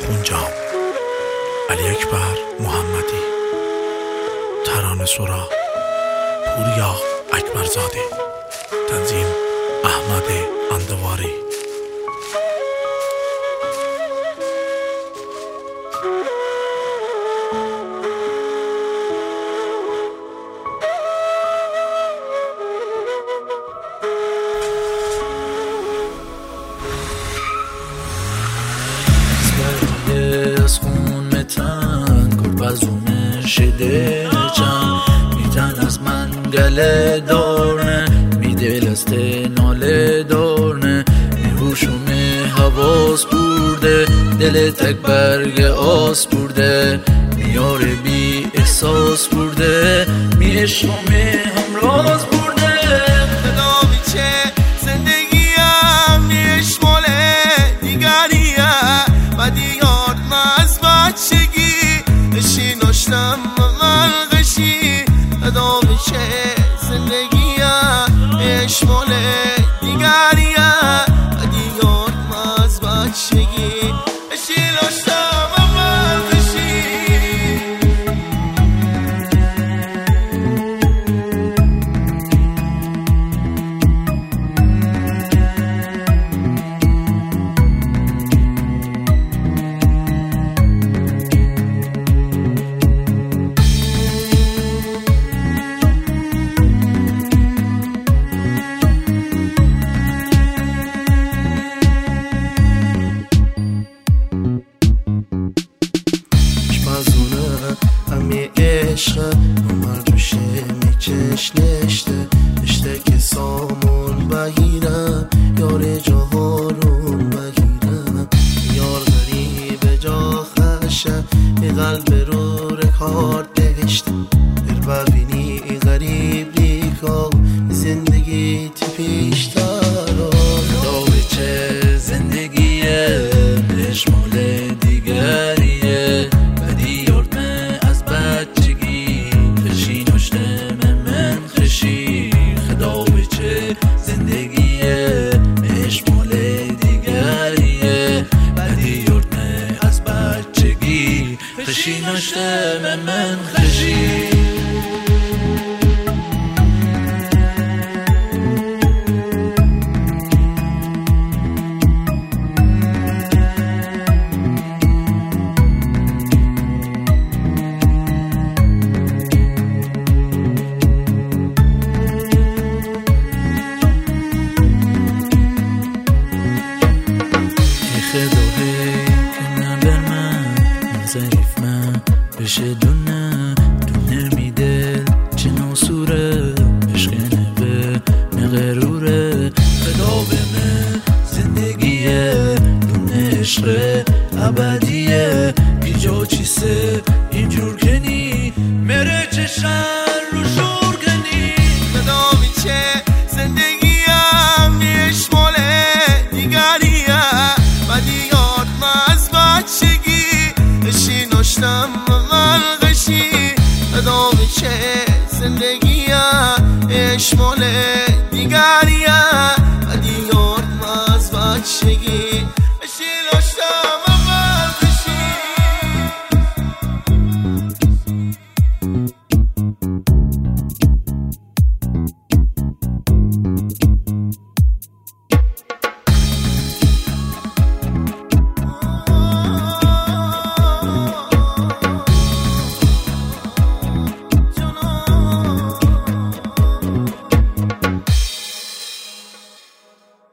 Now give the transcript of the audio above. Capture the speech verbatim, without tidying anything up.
خونجام، علی اکبر محمدی، ترانه سرا پوریا اکبرزاده، تنظیم احمد اندواری. از خون متن گربزونه شده جم میتن از من گله دارنه میدل از ناله دارنه میهوشومه حواس برده دل تک برگ آس برده میاره بی احساس برده می عشقومه همراز برده خدا بیچه زندگیم نیش ماله دیگریه و دیار از بچگی بشی نشتم غلغشی خدا بیچه زندگیم نیش ماله دیگریه و دیار از بچگی بشی نشتم غلغشی. همه عشق عمر توشه میکش نشته اشته که سامون بگیرم یار جهارون بگیرم یار غریب جا خشه قلب رو رکار دشته بر ببینی غریب لیکا زندگی تی پیش دارا خدا بچه زندگیه نشمال دیگریه زندگیه مشمال دیگریه بدی یورتنه از بچگی خشی نشته من من خشی. خداهی که نبر من ظریف من بشه دونه دونه میدل چه ناسوره عشق نوه مغروره خدا به من زندگیه دونه عشق ابدیه بیجا چیسه اینجور کنی مره چشن رو شور کنی خدا میچه زندگیم نیش ماله دیگریه و دیار از بچگی بشی نشتم غلغشی خدا میچه زندگیم اشمال دیگریه و دیار از بچگی